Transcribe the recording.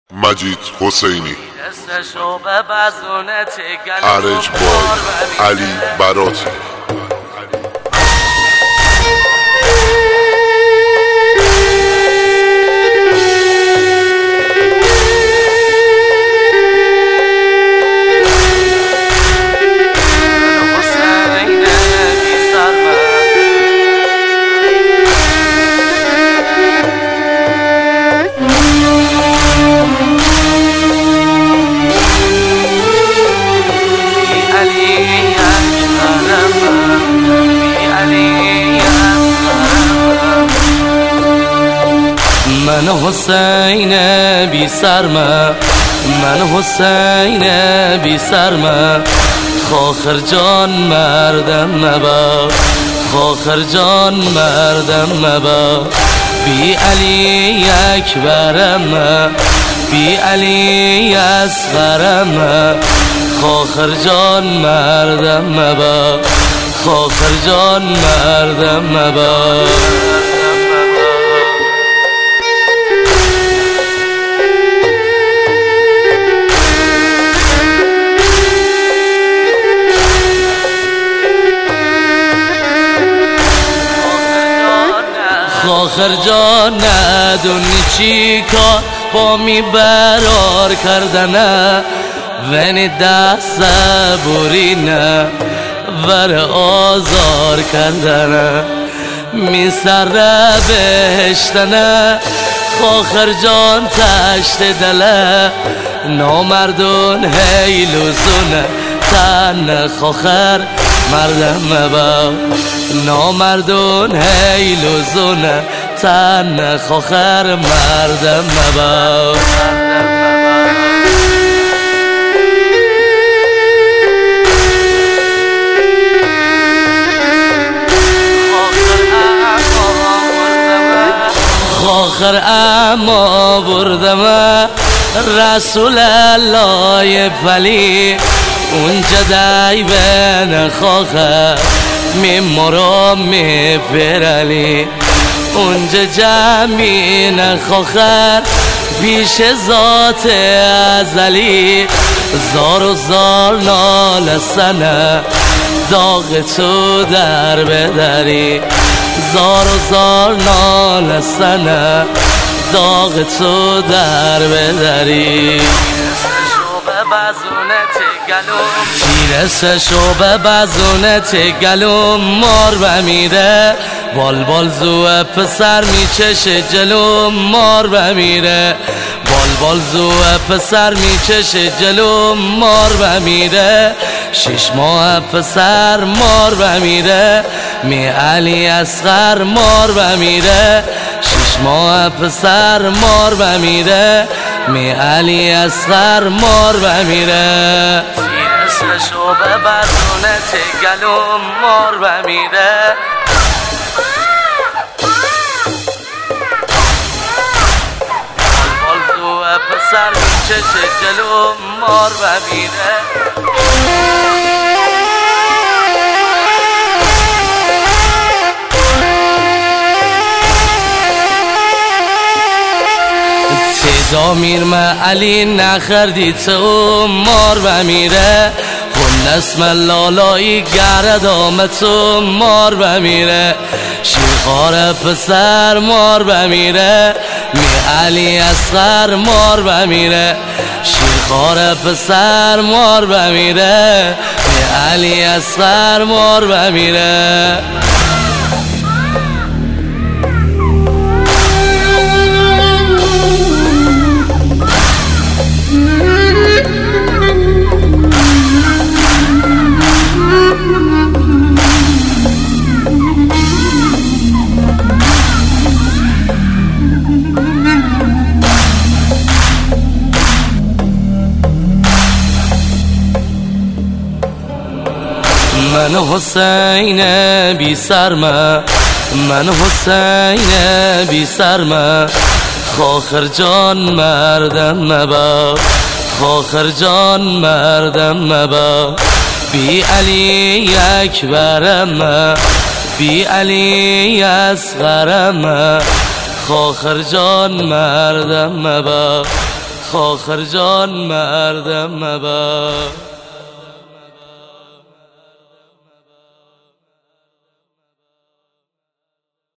مجید حسینی، ارج بای، علی براتی. من حسین بی سرمه، من حسین بی سرمه، خاخر جان مردم مبا، خاخر جان مردم مبا. بی علی اکبرم، بی علی اصغرم، خاخر جان مردم مبا، خاخر جان مردم مبا. خاخر جان ندونی چی کار با می برار کردنه، ونی دست صبوری نه ور آزار کردنه، می سر بهشتنه. خاخر جان تشت دله، نامردون هیلوزونه، تن خاخر مردم مبا، نامردون هیلوزونه، تن خاخر مردم مبا. خاخر اما بردم رسول الله ولی، اونجا دای بین خاخر میمورم میپرلی، اونجا جمعین خاخر پیش ذات ازلی، زار و زار نالسنه داغ تو در بدری، زار و زار نالسنه داغ تو در بدری. تیرسشو به بزونت گلوم مار بمیره، بال بال زوه پسر میچشه جلوم مار بمیره، بال بال زوه پسر میچشه جلوم مار بمیره. 6 ماه پسر مار بمیره، می علی اصغر مار بمیره، 6 ماه پسر مار بمیره، می علی اصغر مار بمیره. تیرسشو به بزونت گلوم مار بمیره، بال زوه پسر میچشه جلوم مار بمیره. صدا میرمه علی نخردی تو مار بمیره، خون اسم لالایی گرد آمتو مار بمیره، شیرخوار پسر مار بمیره، می علی اصغر مار بمیره، شیرخوار پسر مار بمیره، می علی اصغر مار بمیره. من حسین بی سرمه، من حسین بی سرمه، خاخر جان مردم مبا، خاخر جان مردم مبا. بی علی اکبرم، بی علی اصغرم، خاخر جان مردم مبا، آخر جان مردم مبر.